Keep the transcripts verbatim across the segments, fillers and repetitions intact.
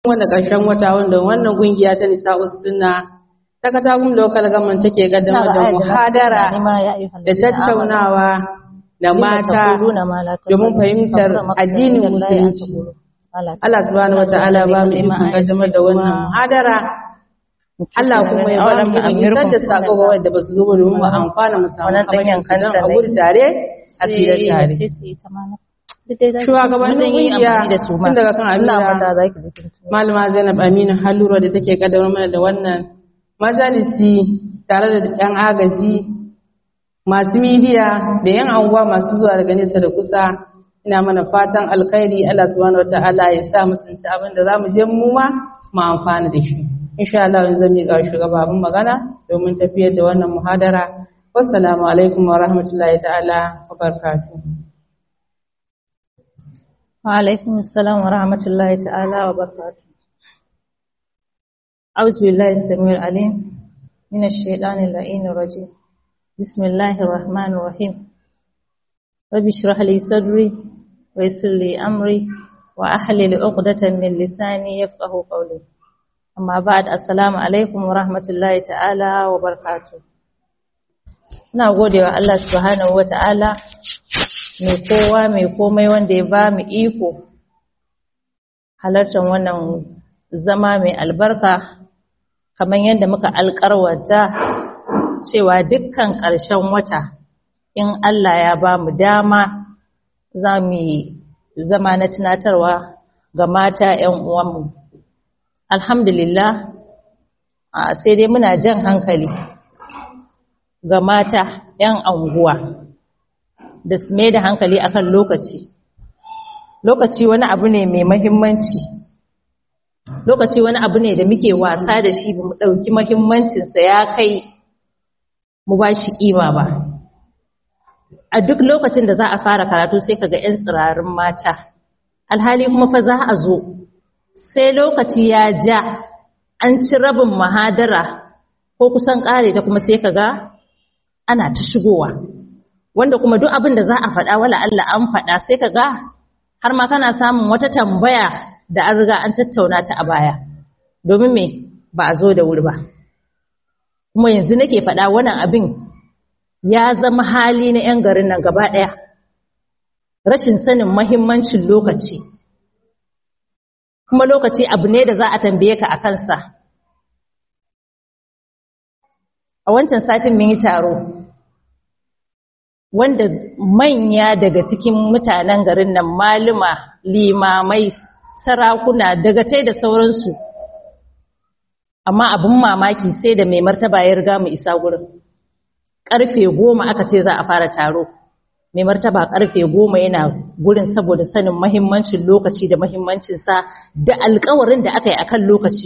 wanda ƙarshen wata wanda wannan kungiya ta Nisa'us Sunna ta Katagum Local Government take kaddamar da muhadara da tattaunawa da mata domin fahimtar addinin musulunci. Allah subhanahu wata'ala ba mu ikon kaddamar da wannan muhadara. Allah kuma ya ba mu ikon isar da sako ga wanda ba su zo domin mu amfana mu samu kamar kan a gudu tare a tsira tare. Shugabannin kungiya tun daga kan Amina Malama Zainab Aminu Halluru da take kaddamar mana da wannan majalisi tare da yan agaji masu midiya da yan anguwa masu zuwa daga nesa da kusa, ina mana fatan alkhairi. Allah subhanahu wataala ya sa mu tsinci abin da zamu je mu ma mu amfana da shi. Insha Allah yanzu zan miƙa shugaban magana domin tafiyar da wannan muhadara. Wassalamu alaikum wa rahmatullahi ta'ala wa barakatuh. وعليكم السلام ورحمة الله تعالى وبركاته. أعوذ بالله السميع العليم من الشيطان اللعين الرجيم. بسم الله الرحمن الرحيم. رب اشرح لي صدري ويسر لي أمري وأحلل عقدة من لساني يفقه قولي. أما بعد السلام عليكم ورحمة الله تعالى وبركاته. ina gode wa Allah subhanahu wa ta'ala mai kowa mai komai wanda ya ba mu iko halartar wannan zama mai albarka, kamar yadda muka alƙarwata cewa dukkan ƙarshen wata in Allah ya ba mu dama za mu zama na tunatarwa ga mata 'yan uwanmu. Alhamdulillah, sai dai muna jan hankali ga mata 'yan anguwa da su mai da hankali akan lokaci. Lokaci wani abu ne mai mahimmanci, lokaci wani abu ne da muke wasa da shi, ba mu ɗauki mahimmancinsa ya kai mu ba shi ƙima ba. A duk lokacin da za a fara karatu sai kaga 'yan tsirarin mata, alhali kuma fa za a zo sai lokaci ya ja an ci rabin mahadara ko kusan ƙare ta, kuma sai kaga ana ta shigowa, wanda kuma duk abin da za a faɗa wala Allah an faɗa, sai ka ga har ma kana samun wata tambaya da an riga an tattauna ta a baya, domin me ba a zo da wuri ba. Kuma yanzu nake faɗa wannan abin ya zama hali na 'yan garin nan gaba ɗaya, rashin sanin mahimmancin lokaci. Kuma lokaci abu ne da za a tambaye ka a kansa. A wancan satin mun yi taro wanda manya daga cikin mutanen garin nan, maluma, limamai, sarakuna, dagatai da sauransu, amma abin mamaki sai da mai martaba ya riga mu isa gurin. Karfe goma aka ce za a fara taro, mai martaba karfe goma yana gurin saboda sanin mahimmancin lokaci da mahimmancinsa da alkawarin da aka yi akan lokaci.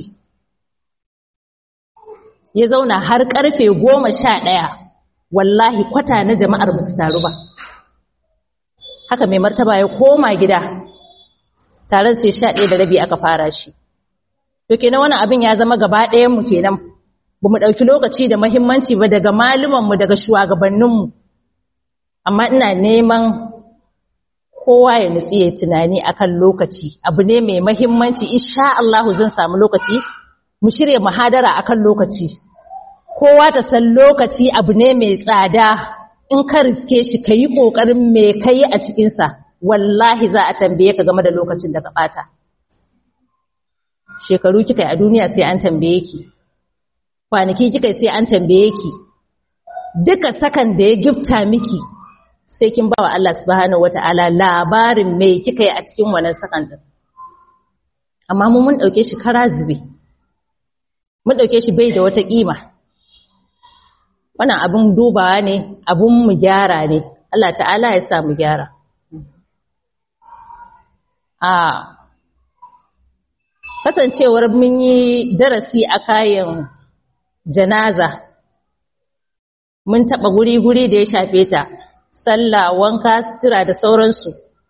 Ya zauna har karfe goma sha ɗaya, wallahi kwata na jama'ar ba su taru ba. Haka mai martaba ya koma gida, taron sai sha ɗaya da rabi aka fara shi. To kenan wani abin ya zama gaba ɗayanmu kenan, ba mu ɗauki lokaci da mahimmanci ba, daga malumanmu, daga shugabanninmu. Amma ina neman kowa ya nutsi ya tunani akan lokaci, abu ne mai mahimmanci. Insha Allah zan samu lokaci mu shirya muhadara akan lokaci. Kowa ta san lokaci abu ne mai tsada, in ka riske shi ka yi ƙoƙarin me ka yi a cikinsa, wallahi za a tambaye ka game da lokacin da ka ɓata. Shekaru kika yi a duniya sai an tambaye ki, kwanaki kika yi sai an tambaye ki, duka sakan da ya gifta miki sai kin ba wa Allah subhanahu wata'ala labarin me kika yi a cikin wannan sakan din. Amma mu mun ɗauke shi kara zube, mun ɗauke shi bai da wata ƙima. Wannan abin dubawa ne, abin mu gyara ne, Allah ta'ala ya sa mu gyara. A kasancewar mun yi darasi a kayan janaza, mun taɓa guri-guri da ya shafe ta, sallah, wanka, sutura da sauransu.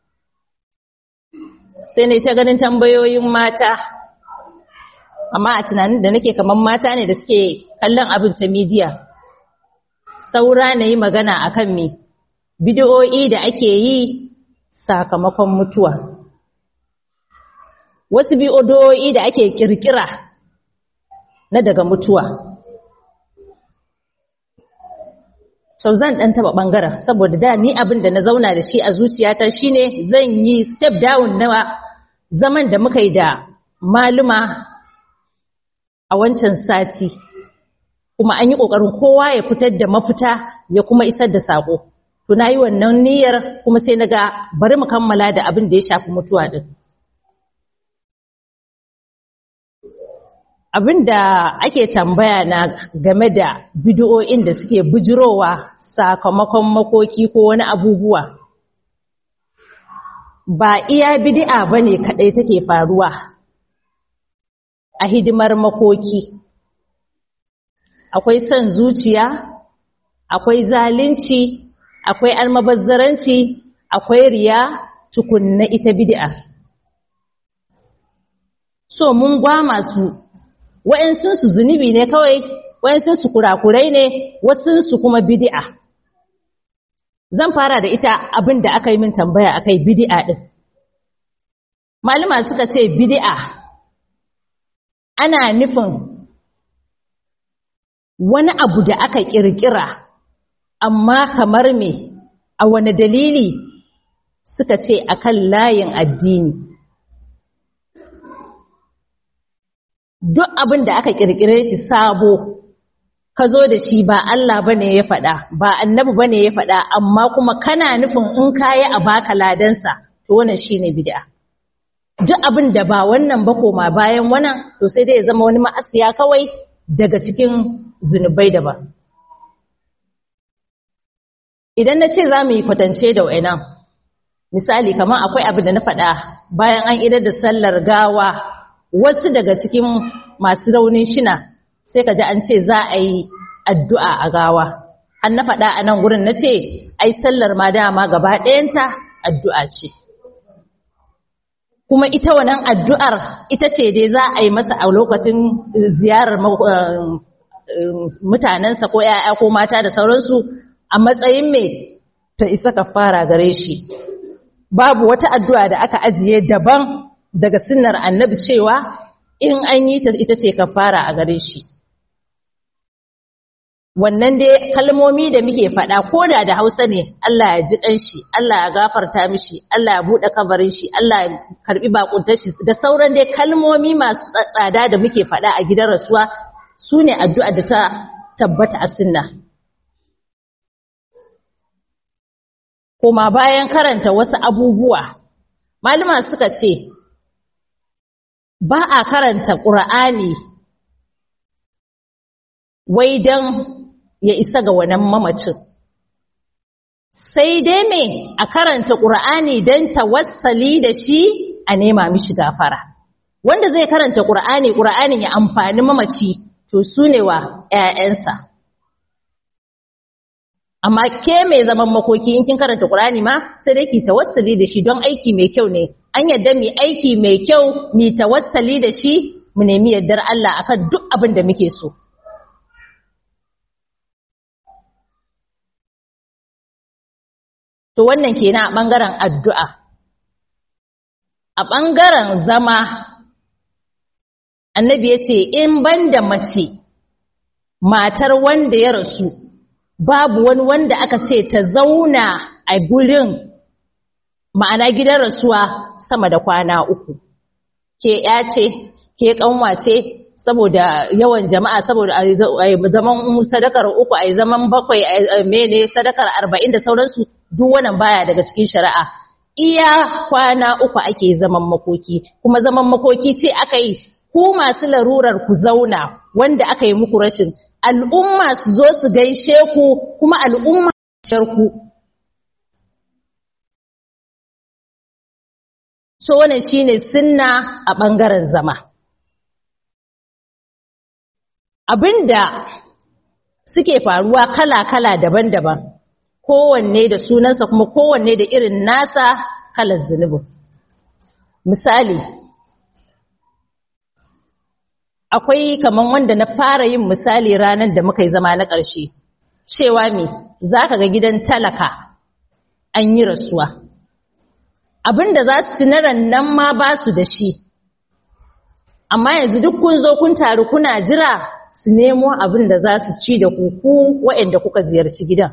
Sai ne ta ganin tambayoyin mata, amma a tunanin da nake kaman mata ne da suke kallon abin ta midiya. Saura na yi magana a kan me bidiyo'i da ake yi sakamakon mutuwa. wasu bi'odoyi da ake kirkira na daga mutuwa. So zan ɗan taɓa ɓangaren saboda da ni abin da na zauna da shi a zuciyata shine zan yi step down na zaman da muka yi da maluma a wancan sati, kuma an yi ƙoƙarin kowa ya fitar da mafita ya kuma isar da saƙo. To na yi wannan niyyar kuma sai na ga bari mu kammala da abin da ya shafi mutuwa ɗin. Abin da ake tambaya na game da bidiyoyin da suke bijirowa sakamakon makoki ko wani abubuwa, ba iya bidi'a ba ne kaɗai take faruwa a hidimar makoki. Akwai son zuciya, akwai zalunci, akwai almabazzaranci, akwai riya, tukunna ita bidi'a. So mun gwama su, wa'yansunsu zunubi ne kawai, wa'yansunsu kurakurai ne, wasunsu kuma bidi'a. Zan fara da ita abin da aka yi min tambaya akai bidi'a ɗin. Malama suka ce bidi'a ana nufin wani abu da aka ƙirƙira, amma kamar me, a wani dalili suka ce akan layin addini. Duk abin da aka ƙirƙire shi sabo, ka zo da shi ba Allah ba ne ya faɗa, ba annabi ba ne ya faɗa, amma kuma kana nufin in kayi a baka ladansa, to wannan shi ne bid'a. Duk abin da ba wannan ba koma bayan wannan, to sai dai ya zama wani ma'asiya kawai daga cikin zunubai daban. Idan na ce za mu yi kwatance da wa'ina, misali kamar akwai abin da na faɗa bayan an idar da sallar gawa, wasu daga cikin masu raunin shina sai ka ji an ce za a yi addu'a a gawa. An na faɗa a nan gurin na ce, ai sallar ma dama gaba ɗayanta addu'a ce. Kuma ita wannan addu'ar ita ce dai za a yi masa a lokacin ziyarar mutanensa ko ‘ya'ya ko mata da sauransu a matsayin mai ta isa kafara gare shi. Babu wata addu'a da aka ajiye daban daga sunnar annabi cewa in an yi ta ita ce kafara a gare shi. Wannan dai kalmomi da muke faɗa ko da da Hausa ne, Allah ya ji ƙanshi, Allah ya gafarta mishi, Allah ya buɗe kabarin shi, Allah ya karɓi bakuntar shi, da sauran dai kalmomi masu tsada da muke faɗa a gidan rasuwa su ne addu'a da ta tabbata a sunna. Koma bayan karanta wasu abubuwa, malama suka ce, ba a karanta ƙur'ani wai don ya isa ga wannan mamacin. Sai dai me a karanta ƙur'ani don tawassali da shi a nema mishi gafara. Wanda zai karanta ƙur'ani, ƙur'anin ya amfani mamaci, to su ne wa ‘ya'yansa. Amma ke mai zaman makoki in kin karanta ƙur'ani ma sai dai ki tawassali da shi don aiki mai kyau ne. An yadda mu aiki mai kyau, mu tawassali da shi, mu nemi yardar Allah akan duk abin da muke so. To wannan kenan a ɓangaren addu'a. A ɓangaren zama, annabi ya ce, in ban da mace, matar wanda ya rasu, babu wani wanda aka ce ta zauna a gurin, ma'ana gidan rasuwa sama da kwana uku. Ke ya ce, ke ƙanwa ce, saboda yawan jama'a, saboda a zaman sadakar uku, a zaman bakwai, a mene sadakar arba'in da sauransu, duk wannan baya daga cikin shari'a. Iya kwana uku ake zaman makoki, kuma zaman makoki ce aka yi ku masu larurar ku zauna wanda aka yi muku rashin, al'umma su zo su gaishe ku, kuma al'umma su ku. So wannan shine sunna a ɓangaren zama. Abinda suke faruwa kala-kala daban-daban, kowanne da sunansa kuma kowanne da irin nasa kalar zunubin. Misali, akwai kaman wanda na fara yin misali ranar da muka yi zama na ƙarshe, cewa me za ka ga gidan talaka an yi rasuwa. Abinda za su ci na rannan ma ba su da shi, amma yanzu duk kun zo kun taru kuna jira su nemo abin da za su ci da ku ku waɗanda kuka ziyarci gidan.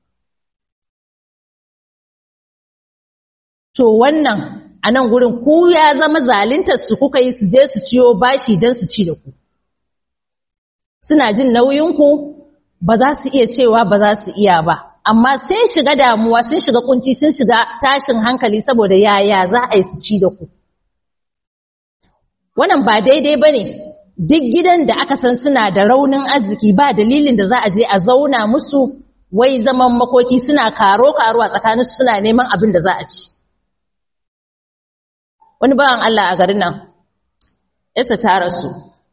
To wannan a nan gurin ku ya zama zaluntar su kuka yi su je su ciyo bashi don su ci da ku. Suna jin nauyinku ba za su iya cewa ba za su iya ba, amma sun shiga damuwa, sun shiga kunci, sun shiga tashin hankali saboda yaya za a yi su ci da ku. Wannan ba daidai ba ne, duk gidan da aka san suna da raunin arziki ba dalilin da za a je a zauna musu wai zaman makoki suna karo-karo a tsakaninsu suna neman abin da za a ci. Wani bawan Allah a garin nan, yasa ta rasu.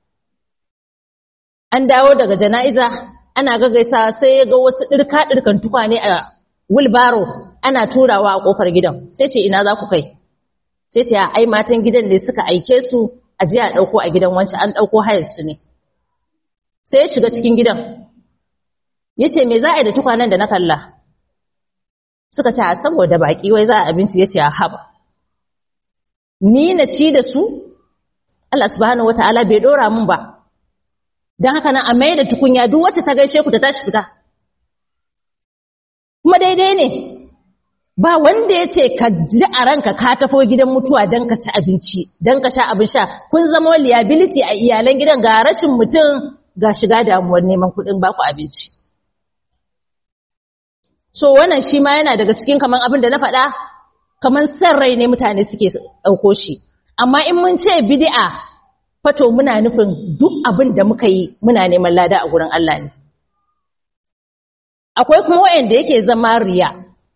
An dawo daga jana'iza, ana gaggaisa sai ya ga wasu ɗirka-ɗirkan tukwane a wilbaro ana turawa a ƙofar gidan. Sai ce ina za ku kai? Sai ce ai matan gidan ne suka aike su a je a ɗauko a gidan wancan, an ɗauko hayar su ne. Sai ya shiga cikin gidan. Ya ce me za a yi da tukwanen da na kalla? Suka ce saboda baƙi wai za a abinci. Ya ce a haɓa. Ni na ci da su? Allah subhanahu wata'ala bai ɗora mun ba. Don haka nan a mai da tukunya duk wacce ta gaishe ku ta tashi fita. Kuma daidai ne, ba wanda ya ce ka ji a ranka ka tafo gidan mutuwa don ka ci abinci, don ka sha abin sha, kun zama liability a iyalan gidan ga rashin mutum ga shiga damuwar neman kuɗin baku abinci. So wannan shi ma yana daga cikin kaman abin da na faɗa, kaman san rai ne mutane suke ɗauko shi. Amma in mun ce bid'a fato muna nufin duk abin da muka yi muna neman lada a gurin Allah ne. Akwai kuma wa'anda yake zama riya.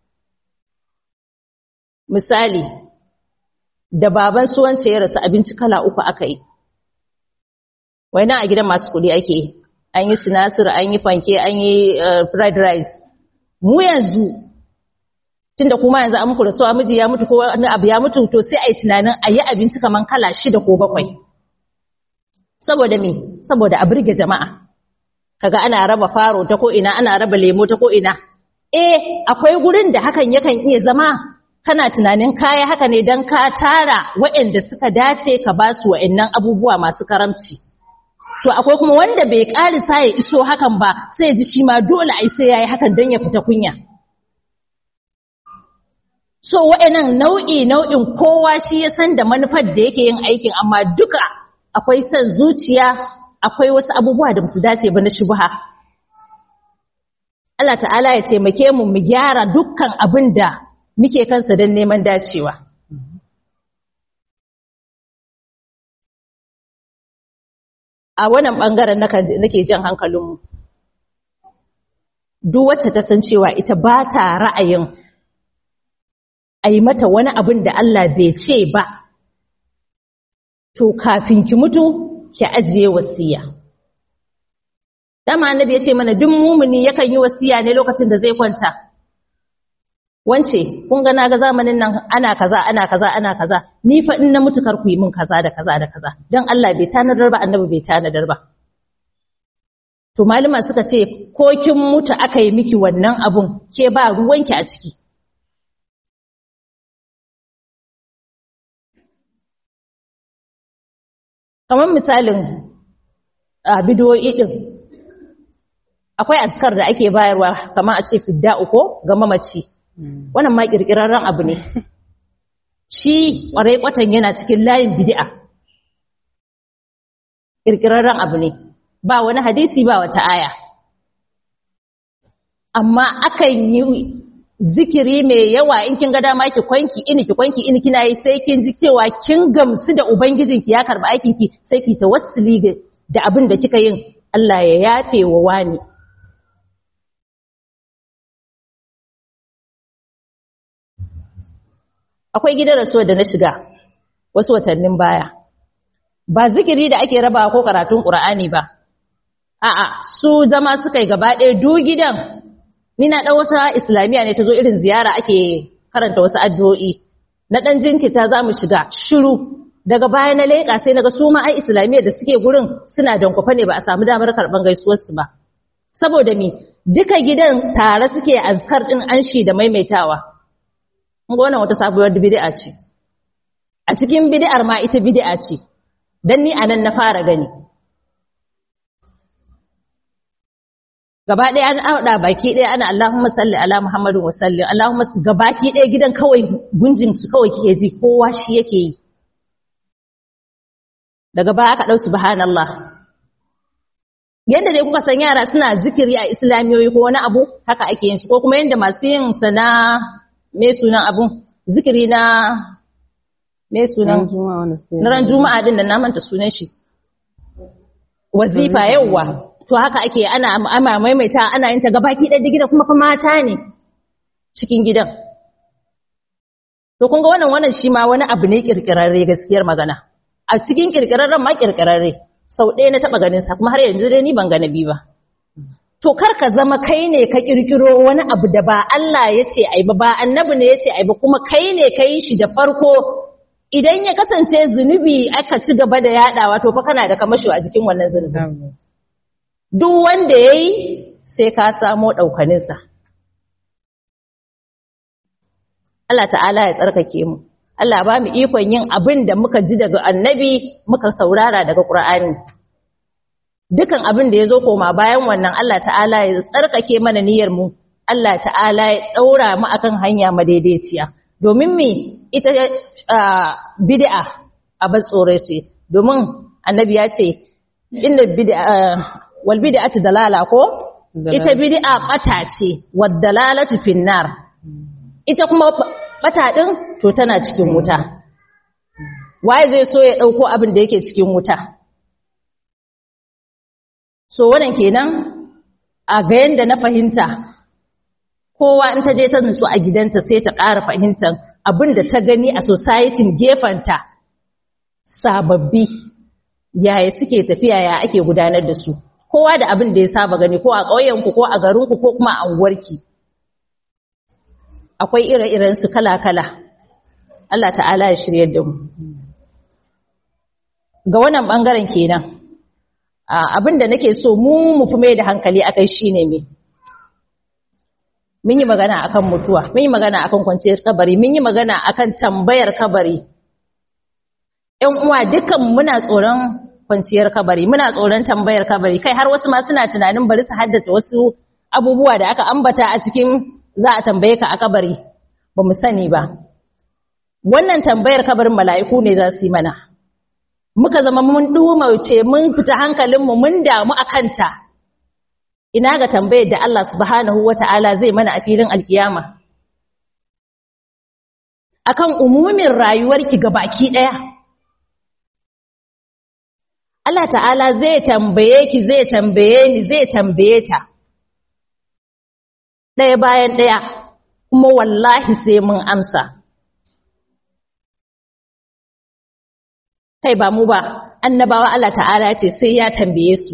Misali, da baban suwance ya rasu abinci kala uku aka yi. Waina a gidan masu kuɗi ake yi, an yi sinasir, an yi fanke, an yi fried rice. Mu yanzu, tunda kuma yanzu an muku rasuwa miji ya mutu ko wani abu ya mutu, to sai a yi tunanin a yi abinci kaman kala shida ko bakwai. Saboda me? Saboda a burge jama'a. Kaga ana raba faro ta ko'ina, ana raba lemo ta ko'ina. Eh, akwai gurin da hakan yakan iya zama, kana tunanin kaya haka ne don ka tara waɗanda suka dace ka ba su waɗannan abubuwa masu karamci. To, akwai kuma wanda bai ƙarisa ya iso hakan ba, sai ji shi ma dole ai sai ya yi hakan don ya fita kunya. So, waɗannan nau'i nau'in kowa shi ya san da manufar da yake yin aikin, amma duka akwai son zuciya, akwai wasu abubuwa da basu dace ba na shubha. Allah ta'ala ya taimake mu mu gyara dukkan abin da muke kansa don neman dacewa. A wannan ɓangaren nake jan hankalinmu. Duk wacce ta san cewa ita ba ta ra'ayin a yi mata wani abin da Allah bai ce ba, to kafin ki mutu ki ajiye wasiya. Dama annabi ya ce mana duk mumuni yakan yi wasiya ne lokacin da zai kwanta. Wance kun ga naga zamanin nan ana kaza ana kaza ana kaza, ni fa in na mutu kar ku yi min kaza da kaza da kaza, dan Allah bai tanadar ba, annabi bai tanadar ba. To malama suka ce ko kin mutu aka yi miki wannan abun ke ba ruwanki a ciki. Kamar misalin a bidiyoyi din, akwai askar da ake bayarwa kamar a ce fidda'u ko ga mamaci. Wannan ma kirkirarren abu ne. Shi ƙwarai kwatan yana cikin layin bid'a. Kirkirarren abu ne. Ba wani hadisi ba wata aya. Amma akan yi zikiri mai yawa in kin ga dama ki kwanki ini ki kwanki ini kina yi sai kin ji cewa kin gamsu da ubangijinki ya karba aikin ki, sai ki tawassuli da abin da kika yin, Allah ya yafe wa wani. Akwai gidan rasuwa da na shiga wasu watannin baya, ba zikiri da ake rabawa ko karatun Qur'ani ba, a'a su zama suka yi gaba ɗaya du gidan. Ni na ɗan wata islamiyya ne ta zo irin ziyara ake karanta wasu addu'o'i, na ɗan jinkita za mu shiga shiru, daga baya na leƙa sai naga su ma ai islamiyya da suke gurin suna dankwafa ne ba a samu damar karɓar gaisuwarsu ba. Saboda me duka gidan tare suke azkar ɗin anshi da maimaitawa. Wannan wata sabuwar bid'a ce. A cikin bid'ar ma ita bid'a ce. dan ni anan na fara gani gaba ɗaya an auɗa baki ɗaya ana Allahumma salli ala Muhammadin wa sallim Allahumma gabaki ɗaya gidan kawai gunjin su kawai kike ji kowa shi yake yi daga baya aka ɗau subhanallah yadda dai kuka san yara suna zikiri a islamiyoyi ko wani abu haka ake yin shi ko kuma yadda masu yin sana me sunan abun zikiri na me sunan na ran juma'a din da na manta sunan shi wazifa yawa to haka ake ana ama maimaita ana yin ta gabaki ɗaya gida kuma fa mata ne cikin gidan to kun ga wannan wannan shi ma wani abu ne kirkirarre gaskiyar magana a cikin kirkirarren ma kirkirarre sau ɗaya na taɓa ganin sa kuma har yanzu dai ni ban ga nabi ba to kar ka zama kai ne ka kirkiro wani abu da ba Allah ya ce ai ba ba annabi ne ya ce ai ba kuma kai ne ka yi shi da farko idan ya kasance zunubi aka ci gaba da yaɗawa to fa kana da kamasho a jikin wannan zunubi duk wanda ya yi sai ka samo ɗaukaninsa Allah ta'ala ya tsarkake mu Allah ba mu ikon yin abin da muka ji daga annabi muka saurara daga Qur'ani dukan abin da ya zo koma bayan wannan Allah ta'ala ya tsarkake mana niyyar mu Allah ta'ala ya daura mu akan hanya madaidaiciya domin me ita bid'a abin tsore ce domin annabi ya ce inna bid'a wal bid'atu dalala ko ita bid'a bata ce wad dalalatu finnar ita kuma bata din to tana cikin wuta waye zai so ya dauko abin da yake cikin wuta so wannan kenan a ga yanda na fahimta kowa in ta je ta nutsu a gidanta sai ta ƙara fahimtar abin da ta gani a society gefanta sababbi yaya suke tafiya ya ake gudanar da su kowa da abin da ya saba gani ko a ƙauyenku ko a garinku ko kuma a unguwarki akwai ire-iren su kala-kala Allah ta'ala ya shiryar da mu ga wannan bangaren kenan abin da nake so mu mu fi mai da hankali akai shine me mun yi magana akan mutuwa mun yi magana akan kwanciyar kabari mun yi magana akan tambayar kabari ƴan uwa dukan muna tsoron kwanciyar kabari muna tsoron tambayar kabari kai har wasu ma suna tunanin bari su haddace wasu abubuwa da aka ambata a cikin za a tambaye ka a kabari ba mu sani ba wannan tambayar kabarin mala'iku ne za su yi mana muka zama mun dumauce mun fita hankalinmu mun damu a kanta ina ga tambayar da Allah subhanahu wata'ala zai mana a filin alkiyama akan umumin rayuwarki gabaki daya Allah ta'ala zai tambaye ki zai tambaye ni zai tambaye ta ɗaya bayan ɗaya kuma wallahi sai mun amsa kai ba mu ba annabawa Allah ta'ala ce sai ya tambaye su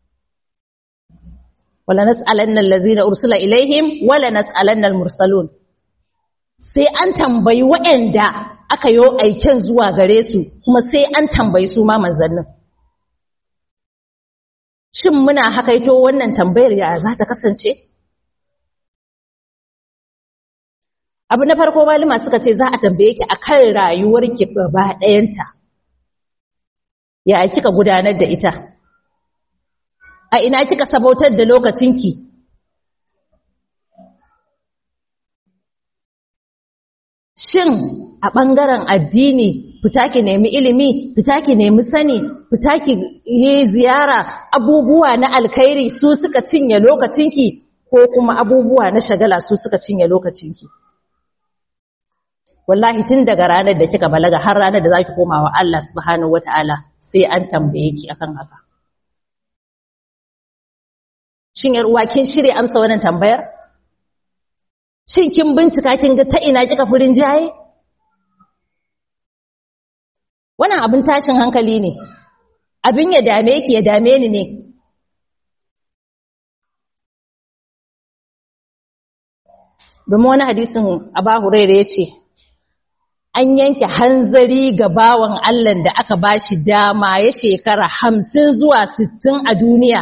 wala nas'alanna allazina ursila ilaihim wala nas'alanna almursalun sai an tambayi waɗanda aka yi aikin zuwa gare su kuma sai an tambayi su ma manzannin shin muna hakaito wannan tambayar ya za ta kasance abu na farko malama suka ce za a tambaye ki akan rayuwarki gaba ɗayanta ya kika gudanar da ita a ina kika sabautar da lokacinki shin a ɓangaren addini fita ki nemi ilimi fita ki nemi sani fita ki yi ziyara abubuwa na alkhairi su suka cinye lokacinki ko kuma abubuwa na shagala su suka cinye lokacinki wallahi tun daga ranar da kika balaga har ranar da zaki koma wa Allah subhanahu wataala sai an tambaye ki akan haka shin yar uwa kin shirye amsa wannan tambayar shin kin bincika kin ga ta ina kika furin jaye wannan abin tashin hankali ne abin ya dame ki ya dame ni ne domin wani hadisin Abu Hurairah yace an yanke hanzari ga bawan Allah da aka bashi dama ya shekara hamsin zuwa sittin a duniya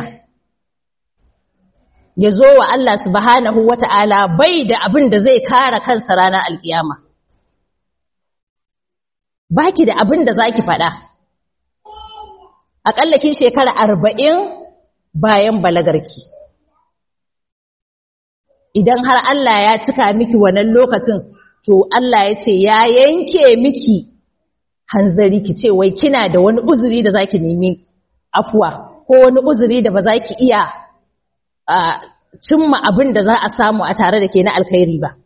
ya zo wa Allah subhanahu wata'ala bai da abin da zai kare kansa ranar alkiyama baki da abin da zaki faɗa aƙalla kin shekara arba'in bayan balagarki. Idan har Allah ya cika miki wannan lokacin, to Allah ya ce ya yanke miki hanzari ki ce wai kina da wani uzuri da zaki nemi afuwa ko wani uzuri da ba za ki iya a cimma abin da za a samu a tare da ke na alkhairi ba.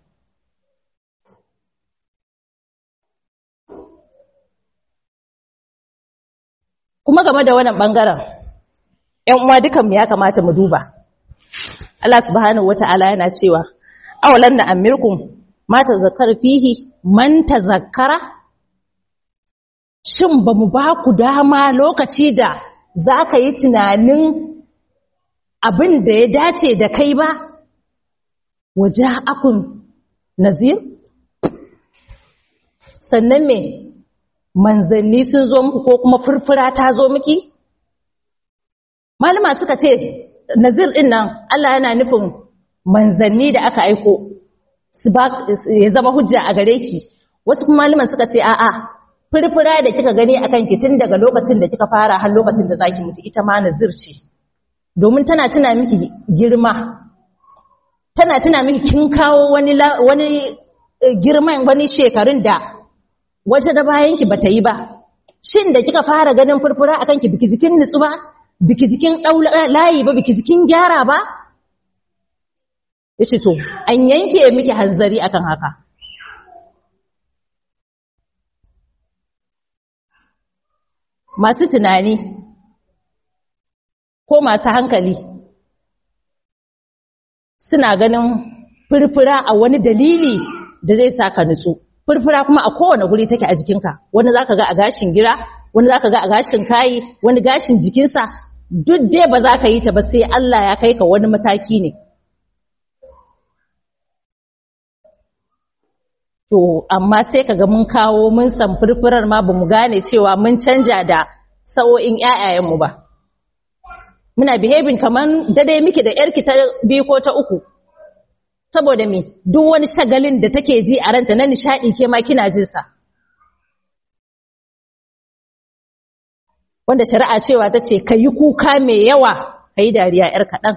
Kuma game da wannan bangaren, ‘yan uwa dukanmu ya kamata mu duba. Allah subhanahu wata'ala yana cewa, awalan na amirkum ma tazakkar fihi man tazakkara? Shin ba mu ba ku dama lokaci da za ka yi tunanin abin da ya dace da kai ba? Waje akun nazir? Sannan me, manzanni sun zo muku ko kuma furfura ta zo miki? Malama suka ce, nazir ɗin nan Allah yana nufin manzanni da aka aiko su ba ya zama hujja a gare ki. Wasu kuma malaman suka ce, a'a, furfura da kika gani a kanki tun daga lokacin da kika fara har lokacin da zaki mutu ita ma nazir ce. Domin tana tuna miki girma, tana tuna miki kin kawo wani wani girman wani shekarun da wata da bayanki bata yi ba. Shin da kika fara ganin furfura a kanki biki jikin nutsu ba, biki jikin layi ba, biki jikin gyara ba? Yace to an yanke miki hanzari akan haka. Masu tunani ko masu hankali suna ganin furfura a wani dalili da zai saka nutsu. Furfura kuma a kowane guri take a jikinka. Wani zaka ga a gashin gira, wani zaka ga a gashin kayi, wani gashin jikinsa. Duk dai ba za ka yi ta ba sai Allah ya kai ka wani mataki ne. To, amma sai kaga mun kawo mun san furfurar ma ba mu gane cewa mun canja da sa'o'in ‘ya'yayenmu ba. Muna behaving kamar dai miki da ‘yarki ta biyu ko ta uku. Saboda me, duk wani shagalin da take ji a ranta na nishaɗi ke ma kina jinsa. Wanda shari'a cewa ta ce, ka yi kuka mai yawa, ka yi dariya ‘yar kaɗan.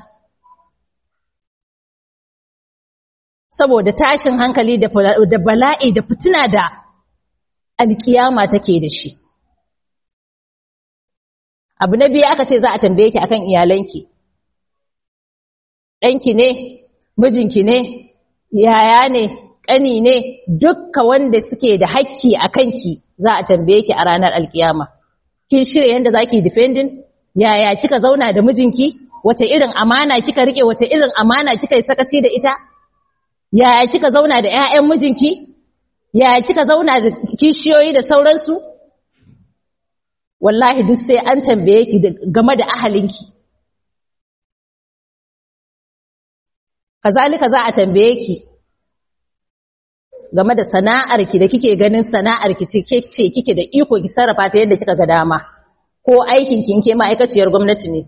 Saboda tashin hankali da bala'i da fitina da alkiyama take da shi. Abu na biyu aka ce za a tambaye ki akan iyalanki. Ɗanki ne, mijinki ne, yaya ne, ƙani ne, dukka wanda suke da hakki a kanki za a tambaye ki a ranar alkiyama. Kin shirya yadda za ki defending? Yaya kika zauna da mijinki? Wace irin amana kika riƙe? Wace irin amana kika yi sakaci da ita? Yaya kika zauna da ƴaƴan mijinki? Yaya kika zauna da kishiyoyi da sauransu? Wallahi duk sai an tambaye ki game da ahalinki. Kazalika za a tambaye ki game da sana'arki da kike ganin sana'arki ce ce kike da iko ki sarrafa ta yadda kika ga dama, ko aikinki in ke ma'aikaciyar gwamnati ne.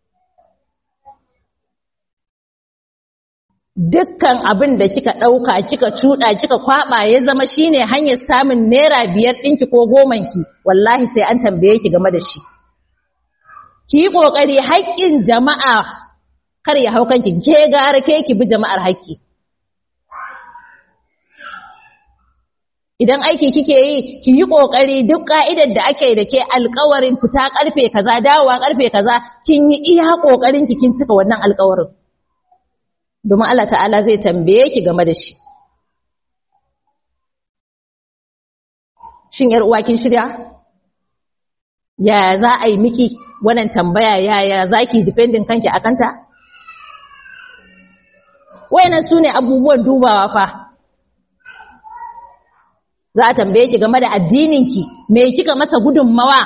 Dukkan abin da kika ɗauka, kika cuɗa, kika kwaɓa ya zama shine hanyar samun naira biyar ɗinki ko gomanki, wallahi sai an tambaye ki game da shi. Ki yi ƙoƙari haƙƙin jama'a kar ya hau kanki, ke gara ke ki bi jama'ar haƙƙi. Idan aiki kike yi, ki yi ƙoƙari duk ƙa'idar da ake da ke alƙawarin fita ƙarfe kaza, dawowa ƙarfe kaza, kin yi iya ƙoƙarin ki kin cika wannan alƙawarin. Domin Allah ta'ala zai tambaye ki game da shi. Shin ‘yar uwa kin shirya? Yaya za a yi miki wannan tambaya, yaya za ki defending kanki a kanta? Wayannan su ne abubuwan dubawa fa. Za a tambaye ki game da addininki, me kika masa gudunmawa?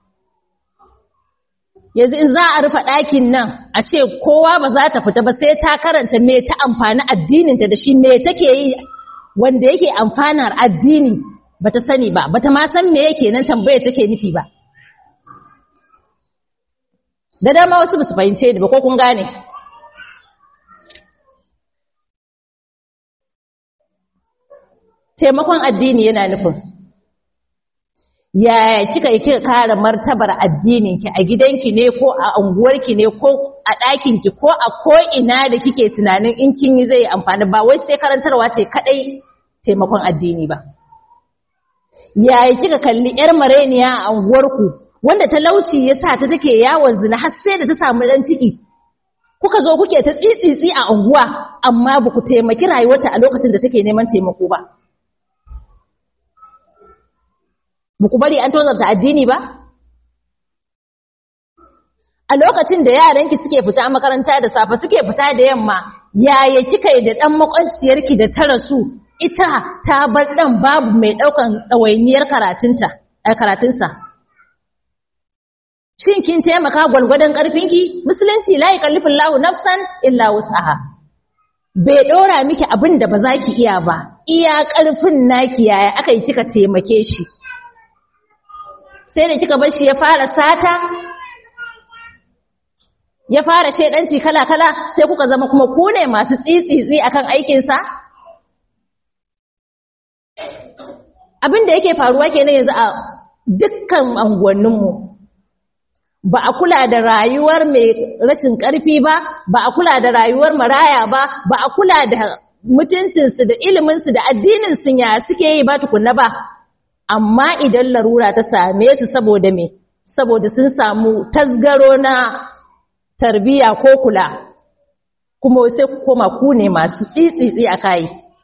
Yanzu in za a rufe ɗakin nan a ce kowa ba za ta fita ba sai ta karanta me ta amfani addininta da shi, me take yi wanda yake amfanar addini ba ta sani ba, ba ta ma san me yake nan tambayar take nufi ba. Da dama wasu ba su fahimce ni ba, ko kun gane? Taimakon addini yana nufin yaya kika yi kika kare martabar addininki a gidanki ne ko a unguwarki ne ko a ɗakinki ko a ko'ina da kike tunanin in kin yi zai amfani ba wai sai karantarwa ce kaɗai taimakon addini ba. Yaya kika kalli ‘yar mareniya a unguwarku wanda talauci ya sa ta take yawon zina har sai da ta samu ɗan ciki, kuka zo kuke ta tsitsitsi a unguwa amma ba ku taimaki rayuwarta a lokacin da take neman taimako ba. Ba ku bari an tozarta addini ba? A lokacin da yaranki suke fita makaranta da safe suke fita da yamma, yaya kika yi da ɗan makwanciyarki da ta rasu ita ta bar ɗan babu mai ɗaukan ɗawainiyar karatunta, a karatunsa. Shin kin taimaka gwalgwadon ƙarfinki? Musulunci la yukalliful lahu nafsan illa wus'aha. Bai ɗora miki abin da ba za ki iya ba, iya ƙarfin naki yaya aka yi kika taimake shi. Sai da kika bar shi ya fara sata, ya fara shaidanci kala-kala, sai kuka zama kuma ku ne masu tsitsitsi akan aikinsa? Abin da yake faruwa kenan yanzu a dukkan anguwanninmu. Ba a kula da rayuwar mai rashin ƙarfi ba, ba a kula da rayuwar maraya ba, ba a kula da mutuncinsu da iliminsu da addininsu ya suke yi ba tukunna ba. Amma idan larura ta same su saboda me, saboda sun samu tasgaro na tarbiya ko kula, kuma sai ku koma ku ne masu tsitsitsi a kai.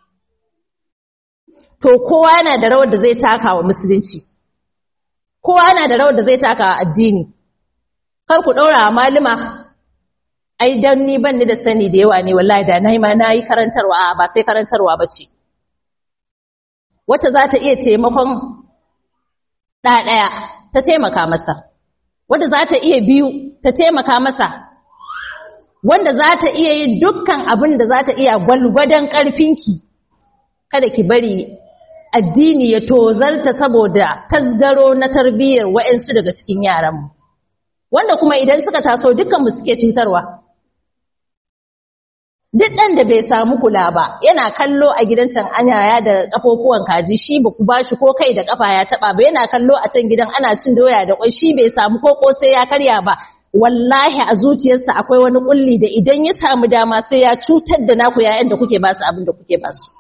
To kowa yana da rawar da zai taka wa musulunci, kowa yana da rawar da zai taka wa addini. Kar ku ɗaura wa malama, ai dan ni ban ni da sani da yawa ne wallahi da nayi ma nayi karantarwa, ba sai karantarwa bace. Wata za ta iya taimakon ɗa ɗaya ta taimaka masa, wanda za ta iya biyu ta taimaka masa, wanda za ta iya yin dukkan abin da za ta iya gwalgwadon ƙarfinki. Kada ki bari addini ya tozarta saboda tasgaro na tarbiyyar wa'ansu daga cikin yaranmu, wanda kuma idan suka taso dukkanmu suke cutarwa. Duk ɗan da bai samu kula ba yana kallo a gidan can anyaya da ƙafofuwan kaji, shi ba ku ba shi ko kai da ƙafa ya taɓa ba, yana kallo a can gidan ana cin doya da ƙwai, shi bai samu ko sai ya karya ba. Wallahi a zuciyarsa akwai wani ƙulli da idan ya samu dama sai ya cutar da naku yayan da kuke ba su abin da kuke ba su.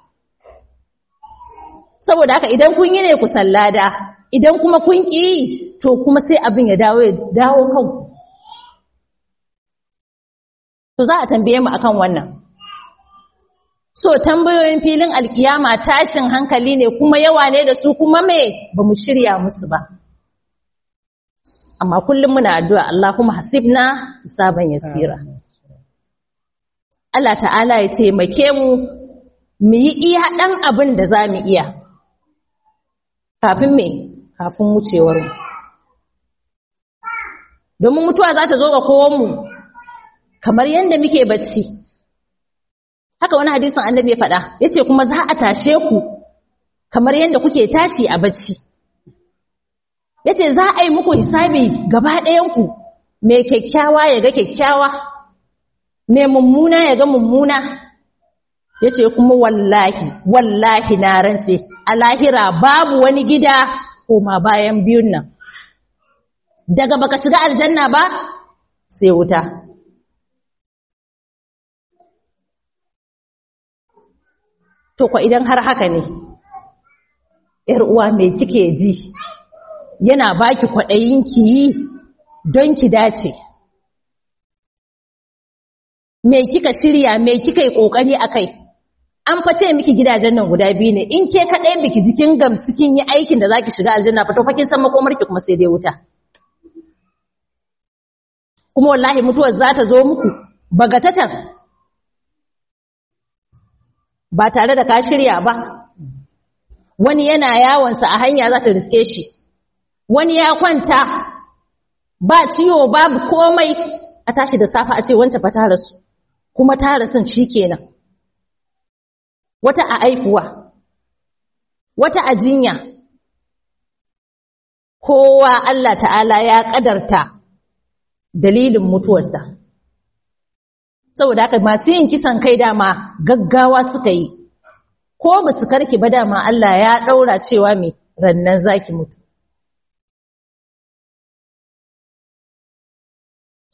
Saboda haka idan kun yi ne ku sallada, idan kuma kun ƙi yi to kuma sai abin ya dawo ya dawo kanku. To za a tambaye mu akan wannan. So tambayoyin filin alkiyama tashin hankali ne kuma yawa ne da su kuma me ba mu shirya musu ba. Amma kullum muna addu'a Allahumma hasibna hisaban yasira. Allah ta'ala ya taimake mu mu yi iya ɗan abin da za mu iya. Kafin me? Kafin wucewar mu. Domin mutuwa za ta zo ga kowanmu kamar yadda muke bacci. Haka wani hadisin annabi ya faɗa, ya ce kuma za a tashe ku kamar yadda kuke tashi a bacci. Ya ce za a yi muku hisabi gaba ɗayanku, mai kyakkyawa ya ga kyakkyawa, mai mummuna ya ga mummuna. Ya ce kuma wallahi, wallahi na rantse, a lahira babu wani gida koma bayan biyun nan. Daga baka shiga aljanna ba, sai wuta. To kwa idan har haka ne, ‘yar uwa mai kike ji, yana baki kwaɗayin ki yi don ki dace. Me kika shirya, me kika yi ƙoƙari a kai? An face miki gidajen nan guda biyu ne, in ke kaɗai biki jikin gamsu kin yi aikin da za ki shiga aljanna, fato fakin san makomarki kuma sai dai wuta. Kuma wallahi mutuwar za ta zo muku bagatatan. Ba tare da ka shirya ba, wani yana yawonsa a hanya za ta riske shi, wani ya kwanta ba ciwo babu komai, a tashi da safa a ce wancan fa ta rasu, kuma ta rasun shi kenan. Wata a aifuwa, wata a jinya, kowa Allah ta'ala ya ƙadarta dalilin mutuwarsa. Saboda haka masu yin kisan kai dama gaggawa suka yi, ko ba su karki ba dama Allah ya ɗaura cewa mai rannan zaki mutu.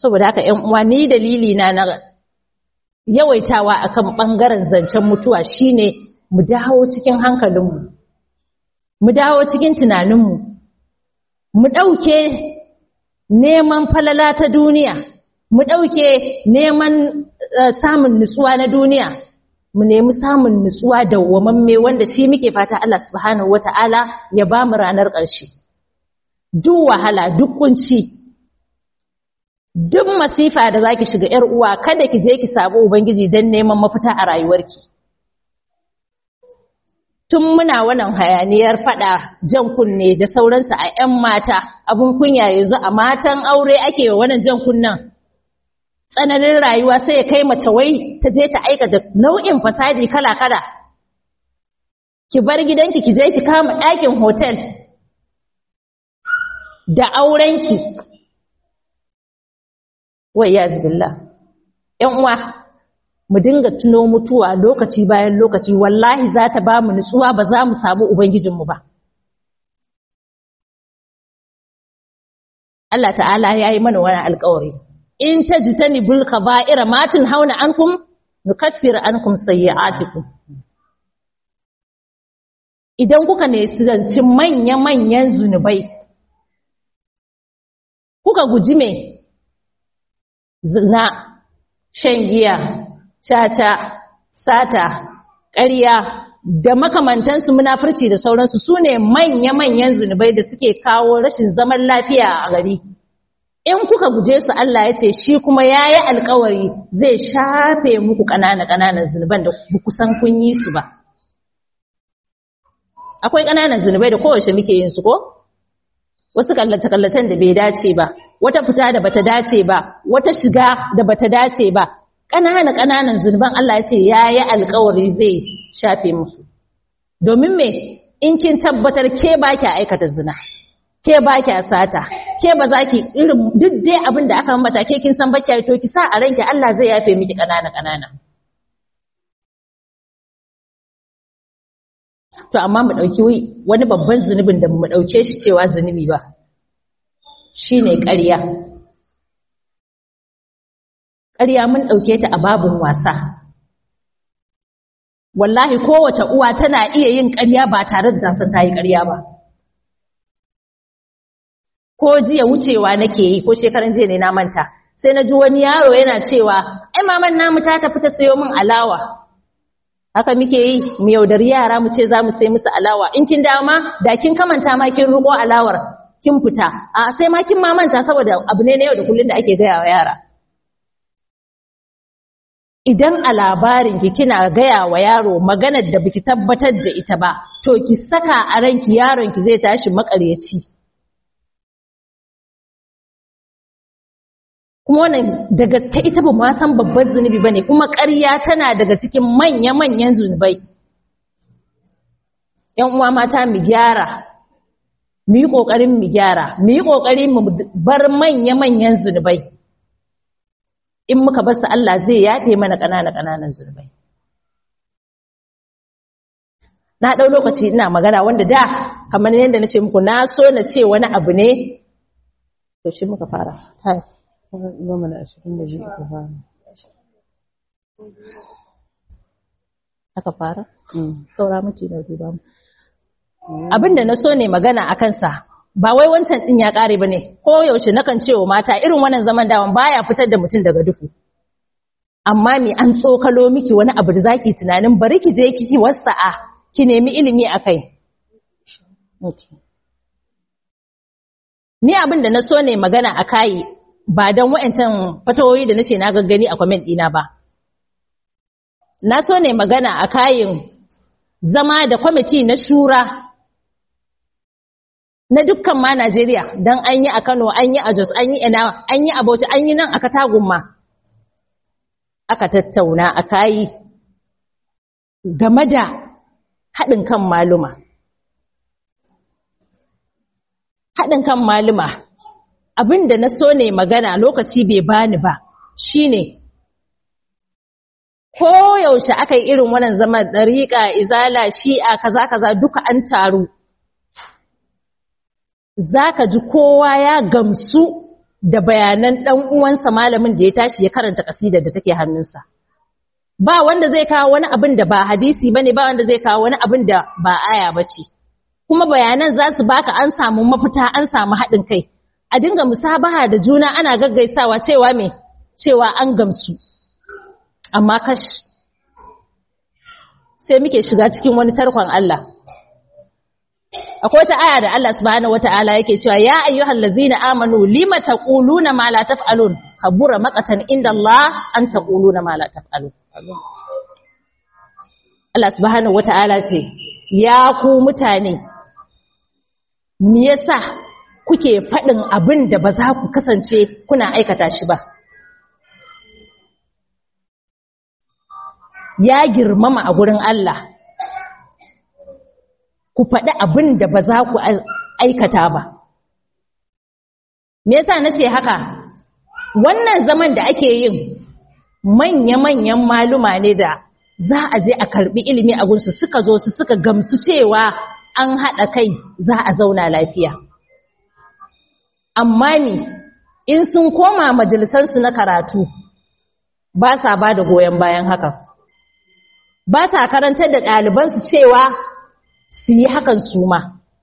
saboda haka ƴan uwa ni dalili na na yawaitawa akan bangaren zancen mutuwa shine mu dawo cikin hankalinmu mu dawo cikin tunaninmu mu dauke neman falala ta duniya mu dauke neman uh, samun nutsuwa na duniya mu nemi samun nutsuwa dawwamamme wanda shi muke fata Allah subhanahu wataala ya ba mu ranar ƙarshe duk wahala duk kunci duk masifa da zaki shiga ƴar uwa kada ki je ki sabo ubangiji dan neman mafita a rayuwarki tun muna wannan hayaniyar fada jan kunne da sauransu a ƴan mata abun kunya yanzu a matan aure ake wa wannan jan kunnan tsananin rayuwa sai ya kai mace wai ta je ta aikata nau'in fasadi kala-kala ki bar gidanki ki je ki kama ɗakin hotel da aurenki wai ya zubillah ƴan uwa mu dinga tuno mutuwa lokaci bayan lokaci wallahi za ta ba mu nutsuwa ba za mu samu ubangijinmu ba Allah ta'ala ya yi mana wani alƙawari in tajtanibul kaba'ira ma tunhauna ankum nukaffir ankum sayyi'atikum idan kuka ne zanci manya-manyan zunubai kuka guji me zina shan giya caca sata ƙarya da makamantansu munafurci da sauransu sune manya-manyan zunubai da suke kawo rashin zaman lafiya a gari in kuka guje su Allah ya ce shi kuma ya yi alkawari zai shafe muku ƙananan-ƙananan zunuban da ku san kun yi su ba. Akwai ƙananan zunubai da kowace muke yin su ko? Wasu kallace-kallacen da bai dace ba, wata fita da bata dace ba, wata shiga da bata dace ba, ƙananan-ƙananan zunuban Allah ya ce ya yi alkawari zai shafe musu. Domin me in kin tabbatar ke ba ki aikata zina. Ke ba kya sata, ke ba za ki irin duk dai abin da aka mata ke kin san ba kya to ki sa a ranki Allah zai yafe miki kanana kanana. To amma mu dauki wani babban zunubin da mu dauke shi cewa zunubi ba. Shine ƙarya. Ƙarya mun dauke ta a babun wasa. Wallahi kowace uwa tana iya yin ƙarya ba tare da san ta yi ƙarya ba. Ko jiya wucewa nake yi ko shekaran jiya ne na manta sai na ji wani yaro yana cewa ai maman namu ta tafi ta sayo min alawa haka muke yi mu yaudari yara mu ce za mu sai musu alawa in kin dawo ma da kin kamanta ma kin ruko alawar kin fita a sai ma kin mamanta saboda abu ne na yau da kullun da ake gaya wa yara idan a labarin ki kina gaya wa yaro maganar da biki tabbatar da ita ba to ki saka a ranki yaron ki zai tashi makaryaci kuma wannan da gaske ita ba ma san babbar zunubi bane kuma ƙarya tana daga cikin manya-manyan zunubai ƴan uwa mata mu gyara mu yi ƙoƙarin mu gyara mu yi ƙoƙarin mu bar manya-manyan zunubai in muka bar su Allah zai yafe mana ƙanana-ƙananan zunubai na ɗau lokaci ina magana wanda da kamar yadda na ce muku na so na ce wani abu ne to shi muka fara goma da ashirin da biyu aka fara. Aka fara? Saura miki na duba mu. Abin da na so ne magana a kansa, ba wai wancan ɗin ya ƙare ba ne, ko yaushe nakan ce wa mata irin wannan zaman dawan baya fitar da mutum daga duhu. Amma me an tsokalo miki wani abu da zaki tunanin bari ki je kiki wasa'a, ki nemi ilimi a kai. Ni abin da na so ne magana a kayi, ba don wa'ancan fatawoyi da nace na gaggani a comment ɗina ba. Na so ne magana a kayin zama da kwamiti na shura na dukkan ma Najeriya don an yi a Kano, an yi a Jos, an yi ina, an yi a Bauchi, an yi nan a Katagun ma. Aka tattauna a kayi game da haɗin kan maluma. Haɗin kan maluma. Abin da na so ne magana lokaci bai bani ba shine ko yaushe aka yi irin wannan zaman dariƙa izala shi'a kaza kaza duka an taru zaka ji kowa ya gamsu da bayanan ɗan uwansa malamin da ya tashi ya karanta kasidar da take hannunsa. Ba wanda zai kawo wani abin da ba hadisi bane, ba wanda zai kawo wani abin da ba aya bace. Kuma bayanan za su baka an samu mafita, an samu haɗin kai. A dinga musabaha da juna ana gaggaisawa cewa me? Cewa an gamsu. Amma kash sai muke shiga cikin wani tarkon Allah. Akwai ta aya da Allah subhanahu wataala yake cewa ya ayyuhal ladzina amanu lima taquluna ma la taf'alun kabura maqatan indallah an taquluna ma la taf'alun. Allah subhanahu wataala ce ya ku mutane me yasa kuke faɗin abin da ba za ku kasance kuna aikata shi ba? Ya girmama a gurin Allah ku faɗi abin da ba za ku aikata ba. Me yasa nace haka? Wannan zaman da ake yin manya-manyan maluma ne da za a je a karbi ilimi a gunsu, suka zo su suka gamsu cewa an haɗa kai za a zauna lafiya. Amma ni in sun koma majalisarsu na karatu ba sa ba da goyon bayan haka. Ba sa karantar da ɗalibansu cewa su yi hakan su ma.